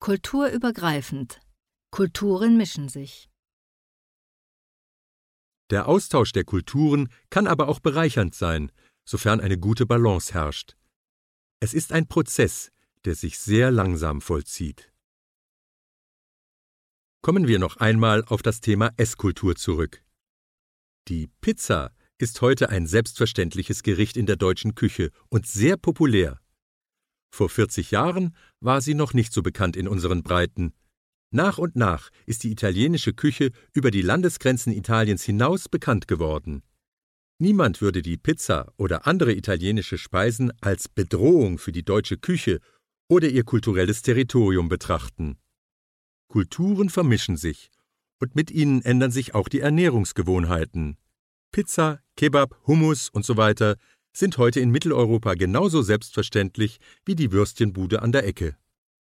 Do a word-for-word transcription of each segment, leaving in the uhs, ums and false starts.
Kulturübergreifend. Kulturen mischen sich. Der Austausch der Kulturen kann aber auch bereichernd sein, sofern eine gute Balance herrscht. Es ist ein Prozess, der sich sehr langsam vollzieht. Kommen wir noch einmal auf das Thema Esskultur zurück. Die Pizza ist heute ein selbstverständliches Gericht in der deutschen Küche und sehr populär. Vor vierzig Jahren war sie noch nicht so bekannt in unseren Breiten. Nach und nach ist die italienische Küche über die Landesgrenzen Italiens hinaus bekannt geworden. Niemand würde die Pizza oder andere italienische Speisen als Bedrohung für die deutsche Küche oder ihr kulturelles Territorium betrachten. Kulturen vermischen sich und mit ihnen ändern sich auch die Ernährungsgewohnheiten. Pizza, Kebab, Hummus und so weiter sind heute in Mitteleuropa genauso selbstverständlich wie die Würstchenbude an der Ecke.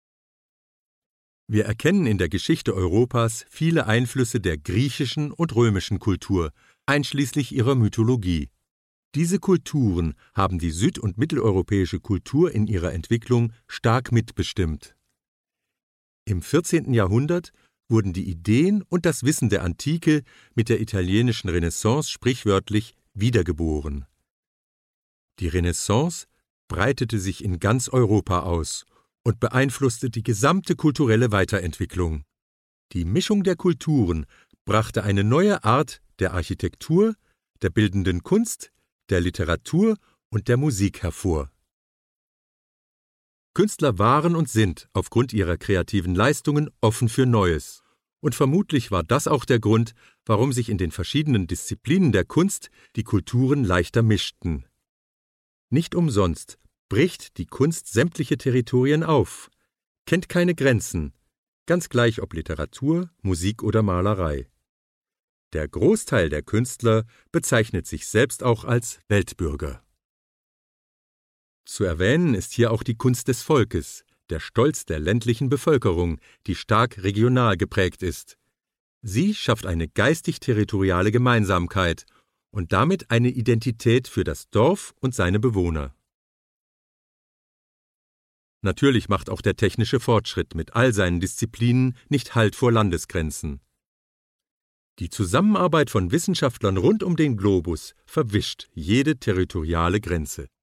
Wir erkennen in der Geschichte Europas viele Einflüsse der griechischen und römischen Kultur, einschließlich ihrer Mythologie. Diese Kulturen haben die süd- und mitteleuropäische Kultur in ihrer Entwicklung stark mitbestimmt. Im vierzehnten Jahrhundert wurden die Ideen und das Wissen der Antike mit der italienischen Renaissance sprichwörtlich wiedergeboren. Die Renaissance breitete sich in ganz Europa aus und beeinflusste die gesamte kulturelle Weiterentwicklung. Die Mischung der Kulturen brachte eine neue Art der Architektur, der bildenden Kunst, der Literatur und der Musik hervor. Künstler waren und sind aufgrund ihrer kreativen Leistungen offen für Neues. Und vermutlich war das auch der Grund, warum sich in den verschiedenen Disziplinen der Kunst die Kulturen leichter mischten. Nicht umsonst bricht die Kunst sämtliche Territorien auf, kennt keine Grenzen, ganz gleich ob Literatur, Musik oder Malerei. Der Großteil der Künstler bezeichnet sich selbst auch als Weltbürger. Zu erwähnen ist hier auch die Kunst des Volkes, der Stolz der ländlichen Bevölkerung, die stark regional geprägt ist. Sie schafft eine geistig-territoriale Gemeinsamkeit und damit eine Identität für das Dorf und seine Bewohner. Natürlich macht auch der technische Fortschritt mit all seinen Disziplinen nicht Halt vor Landesgrenzen. Die Zusammenarbeit von Wissenschaftlern rund um den Globus verwischt jede territoriale Grenze.